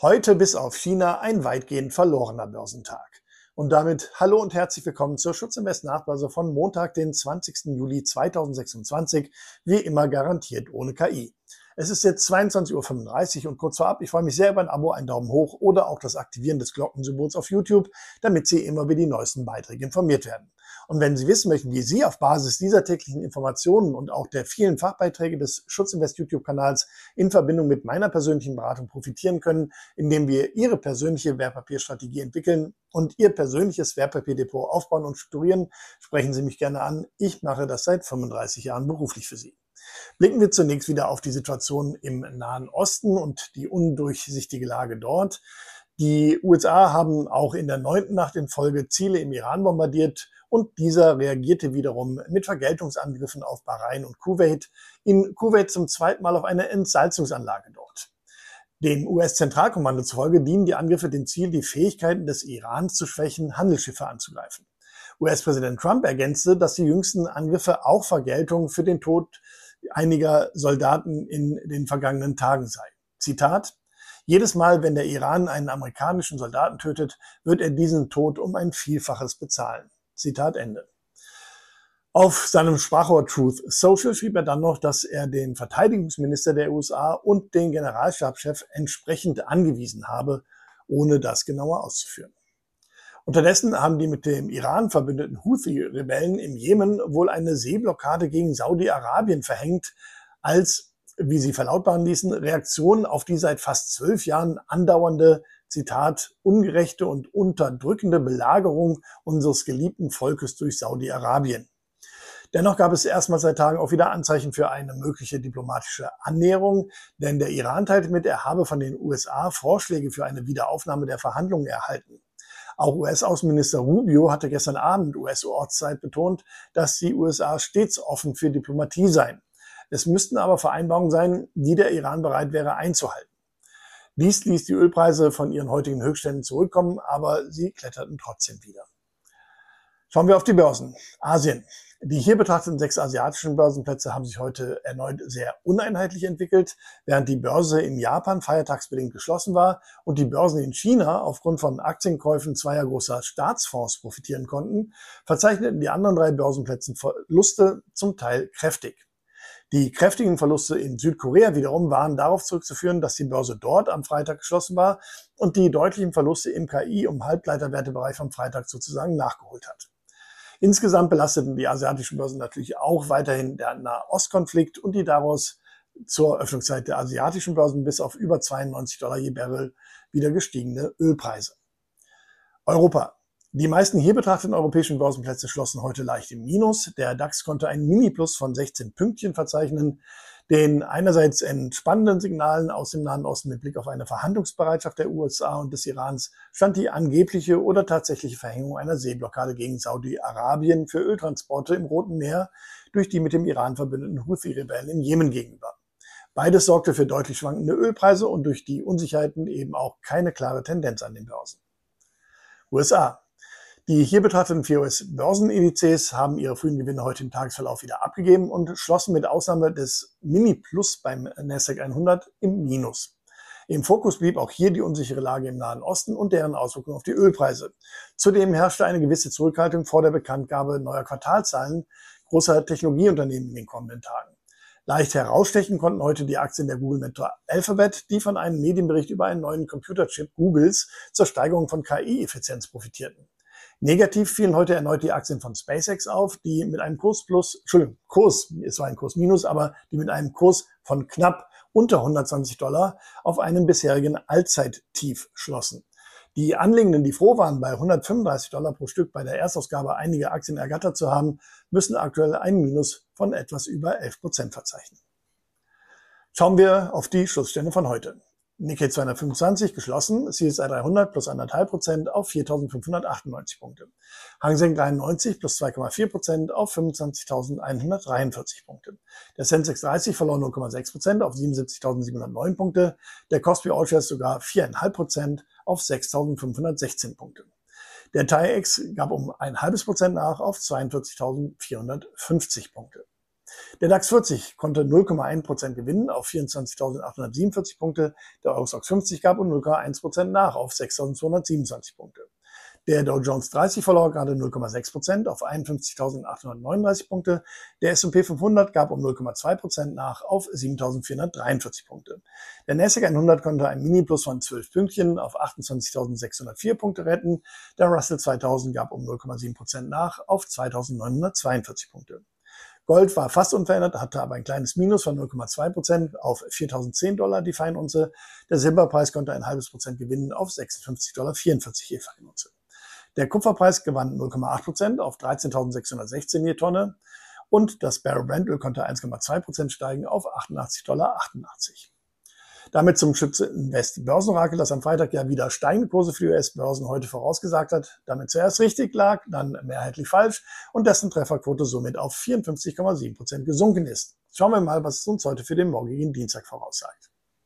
Heute bis auf China ein weitgehend verlorener Börsentag. Und damit hallo und herzlich willkommen zur Schutzinvest Nachbörse von Montag, den 20. Juli 2026, wie immer garantiert ohne KI. Es ist jetzt 22:35 Uhr und kurz vorab, ich freue mich sehr über ein Abo, einen Daumen hoch oder auch das Aktivieren des Glockensymbols auf YouTube, damit Sie immer über die neuesten Beiträge informiert werden. Und wenn Sie wissen möchten, wie Sie auf Basis dieser täglichen Informationen und auch der vielen Fachbeiträge des Schutzinvest YouTube-Kanals in Verbindung mit meiner persönlichen Beratung profitieren können, indem wir Ihre persönliche Wertpapierstrategie entwickeln und Ihr persönliches Wertpapierdepot aufbauen und strukturieren, sprechen Sie mich gerne an. Ich mache das seit 35 Jahren beruflich für Sie. Blicken wir zunächst wieder auf die Situation im Nahen Osten und die undurchsichtige Lage dort. Die USA haben auch in der 9. Nacht in Folge Ziele im Iran bombardiert und dieser reagierte wiederum mit Vergeltungsangriffen auf Bahrain und Kuwait. In Kuwait zum zweiten Mal auf eine Entsalzungsanlage dort. Dem US-Zentralkommando zufolge dienen die Angriffe dem Ziel, die Fähigkeiten des Irans zu schwächen, Handelsschiffe anzugreifen. US-Präsident Trump ergänzte, dass die jüngsten Angriffe auch Vergeltung für den Tod einiger Soldaten in den vergangenen Tagen sei. Zitat: Jedes Mal, wenn der Iran einen amerikanischen Soldaten tötet, wird er diesen Tod um ein Vielfaches bezahlen. Zitat Ende. Auf seinem Sprachrohr Truth Social schrieb er dann noch, dass er den Verteidigungsminister der USA und den Generalstabschef entsprechend angewiesen habe, ohne das genauer auszuführen. Unterdessen haben die mit dem Iran verbündeten Houthi-Rebellen im Jemen wohl eine Seeblockade gegen Saudi-Arabien verhängt, als, wie sie verlautbaren ließen, Reaktionen auf die seit fast 12 Jahren andauernde, Zitat, ungerechte und unterdrückende Belagerung unseres geliebten Volkes durch Saudi-Arabien. Dennoch gab es erstmals seit Tagen auch wieder Anzeichen für eine mögliche diplomatische Annäherung, denn der Iran teilte mit, er habe von den USA Vorschläge für eine Wiederaufnahme der Verhandlungen erhalten. Auch US-Außenminister Rubio hatte gestern Abend US-Ortszeit betont, dass die USA stets offen für Diplomatie seien. Es müssten aber Vereinbarungen sein, die der Iran bereit wäre einzuhalten. Dies ließ die Ölpreise von ihren heutigen Höchstständen zurückkommen, aber sie kletterten trotzdem wieder. Schauen wir auf die Börsen. Asien. Die hier betrachteten 6 asiatischen Börsenplätze haben sich heute erneut sehr uneinheitlich entwickelt, während die Börse in Japan feiertagsbedingt geschlossen war und die Börsen in China aufgrund von Aktienkäufen zweier großer Staatsfonds profitieren konnten, verzeichneten die anderen 3 Börsenplätze Verluste, zum Teil kräftig. Die kräftigen Verluste in Südkorea wiederum waren darauf zurückzuführen, dass die Börse dort am Freitag geschlossen war und die deutlichen Verluste im KI- und Halbleiterwertebereich vom Freitag sozusagen nachgeholt hat. Insgesamt belasteten die asiatischen Börsen natürlich auch weiterhin der Nahostkonflikt und die daraus zur Öffnungszeit der asiatischen Börsen bis auf über $92 je Barrel wieder gestiegene Ölpreise. Europa. Die meisten hier betrachteten europäischen Börsenplätze schlossen heute leicht im Minus. Der DAX konnte einen Mini-Plus von 16 Pünktchen verzeichnen. Den einerseits entspannenden Signalen aus dem Nahen Osten mit Blick auf eine Verhandlungsbereitschaft der USA und des Irans stand die angebliche oder tatsächliche Verhängung einer Seeblockade gegen Saudi-Arabien für Öltransporte im Roten Meer durch die mit dem Iran verbündeten Houthi-Rebellen im Jemen gegenüber. Beides sorgte für deutlich schwankende Ölpreise und durch die Unsicherheiten eben auch keine klare Tendenz an den Börsen. USA. Die hier betrachteten 4 US-Börsenindizes haben ihre frühen Gewinne heute im Tagesverlauf wieder abgegeben und schlossen mit Ausnahme des Mini-Plus beim Nasdaq 100 im Minus. Im Fokus blieb auch hier die unsichere Lage im Nahen Osten und deren Auswirkungen auf die Ölpreise. Zudem herrschte eine gewisse Zurückhaltung vor der Bekanntgabe neuer Quartalzahlen großer Technologieunternehmen in den kommenden Tagen. Leicht herausstechen konnten heute die Aktien der Google Meta Alphabet, die von einem Medienbericht über einen neuen Computerchip Googles zur Steigerung von KI-Effizienz profitierten. Negativ fielen heute erneut die Aktien von SpaceX auf, die mit einem es war ein Kursminus, aber die mit einem Kurs von knapp unter $120 auf einem bisherigen Allzeittief schlossen. Die Anlegenden, die froh waren, bei $135 pro Stück bei der Erstausgabe einige Aktien ergattert zu haben, müssen aktuell einen Minus von etwas über 11% verzeichnen. Schauen wir auf die Schlussstände von heute. Nikkei 225 geschlossen, CSI 300 plus 1,5% auf 4.598 Punkte. Hang Seng 93 plus 2,4% auf 25.143 Punkte. Der Sensex 30 verlor 0,6% auf 77.709 Punkte. Der Kospi All-Shares sogar 4,5% auf 6.516 Punkte. Der TAIEX gab um 0,5% nach auf 42.450 Punkte. Der DAX 40 konnte 0,1% gewinnen auf 24.847 Punkte. Der Eurostoxx 50 gab um 0,1% nach auf 6.227 Punkte. Der Dow Jones 30 verlor gerade 0,6% auf 51.839 Punkte. Der S&P 500 gab um 0,2% nach auf 7.443 Punkte. Der Nasdaq 100 konnte ein Mini-Plus von 12 Pünktchen auf 28.604 Punkte retten. Der Russell 2000 gab um 0,7% nach auf 2.942 Punkte. Gold war fast unverändert, hatte aber ein kleines Minus von 0,2% auf $4.010 die Feinunze. Der Silberpreis konnte ein halbes Prozent gewinnen auf $56,44 je Feinunze. Der Kupferpreis gewann 0,8% auf 13.616 je Tonne und das Barrel Brent-Öl konnte 1,2% steigen auf $88,88. Damit zum Schütze Invest Börsenorakel, das am Freitag ja wieder steigende Kurse für die US-Börsen heute vorausgesagt hat, damit zuerst richtig lag, dann mehrheitlich falsch und dessen Trefferquote somit auf 54,7% gesunken ist. Schauen wir mal, was es uns heute für den morgigen Dienstag voraussagt.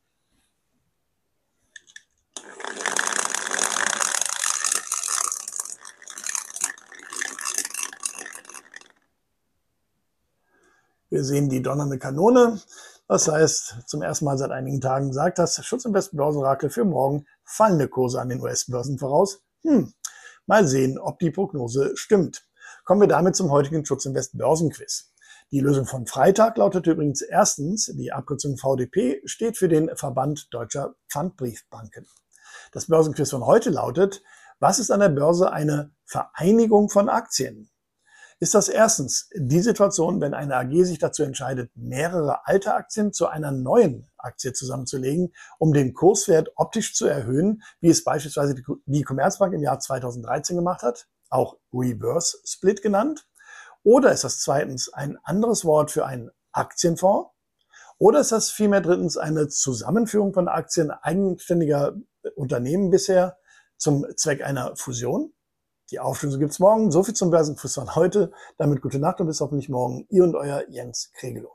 Wir sehen die donnernde Kanone. Das heißt, zum ersten Mal seit einigen Tagen sagt das Schutzinvest Börsenorakel für morgen fallende Kurse an den US-Börsen voraus. Mal sehen, ob die Prognose stimmt. Kommen wir damit zum heutigen Schutzinvest Börsenquiz. Die Lösung von Freitag lautet übrigens erstens, die Abkürzung VDP steht für den Verband Deutscher Pfandbriefbanken. Das Börsenquiz von heute lautet, was ist an der Börse eine Vereinigung von Aktien? Ist das erstens die Situation, wenn eine AG sich dazu entscheidet, mehrere alte Aktien zu einer neuen Aktie zusammenzulegen, um den Kurswert optisch zu erhöhen, wie es beispielsweise die Commerzbank im Jahr 2013 gemacht hat, auch Reverse Split genannt? Oder ist das zweitens ein anderes Wort für einen Aktienfonds? Oder ist das vielmehr drittens eine Zusammenführung von Aktien eigenständiger Unternehmen bisher zum Zweck einer Fusion? Die Auflösung gibt's morgen. So viel zum Börsenquiz von heute. Damit gute Nacht und bis hoffentlich morgen. Ihr und euer Jens Kregelow.